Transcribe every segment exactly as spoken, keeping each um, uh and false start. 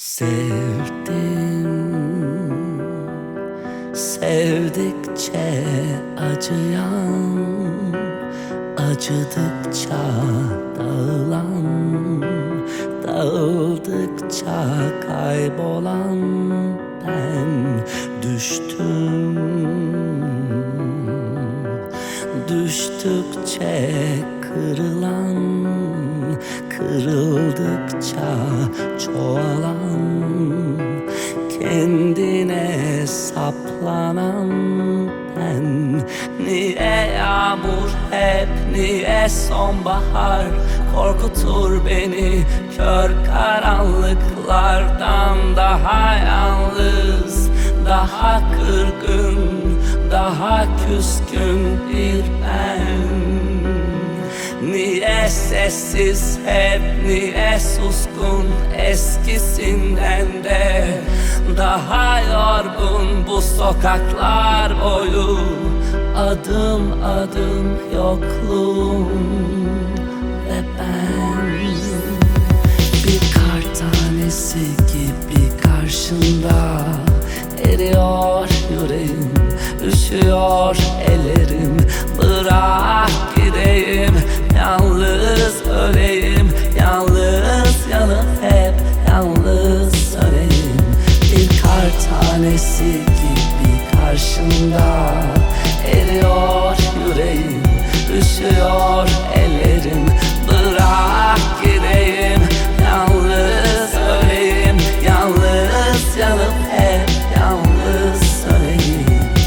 Sevdim, sevdikçe acıyan, acıdıkça dağılan, dağıldıkça kaybolan ben düştüm. Düştükçe kırılan, kırıldıkça çoğalan, kendine saplanan ben. Niye yağmur hep, niye sonbahar korkutur beni? Kör karanlıklardan daha yalnız, daha kırgın, daha küskün bir ben. Niye sessiz hep, niye suskun eskisinden de daha yorgun bu sokaklar boyu, adım adım yokluğum ve ben. Bir kar tanesi gibi karşında eriyor yüreğim, üşüyor ellerim. Bırak gideyim, yalnız öleyim, yalnız yanıp hep yalnız söneyim. Bir kar tanesi gibi karşımda eriyor yüreğim, üşüyor ellerim. Bırak gideyim, yalnız öleyim, yalnız yanıp hep yalnız söneyim.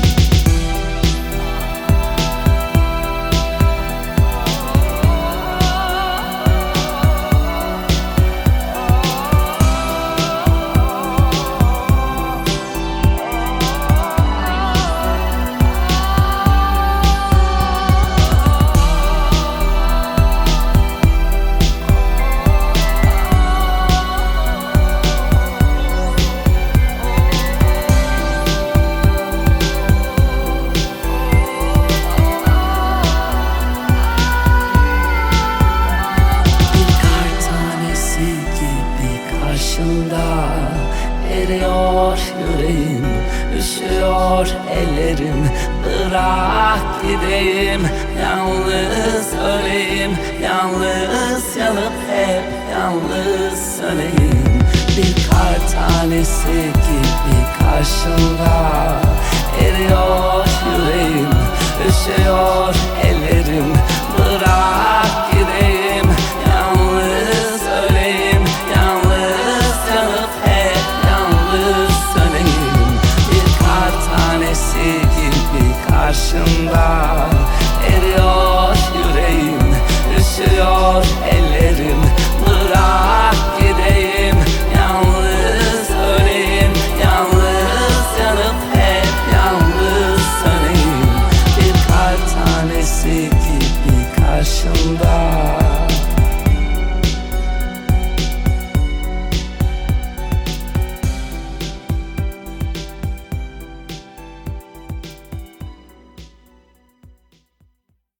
Karşımda eriyor yüreğim, üşüyor ellerim. Bırak gideyim, yalnız öleyim, yalnız yanıp hep yalnız söneyim. Bir kar tanesi gibi karşımda eriyor yüreğim, üşüyor ellerim. Bırak gideyim, yalnız öleyim, yalnız yanıp hep yalnız söneyim. Bir kar tanesi gibi karşımda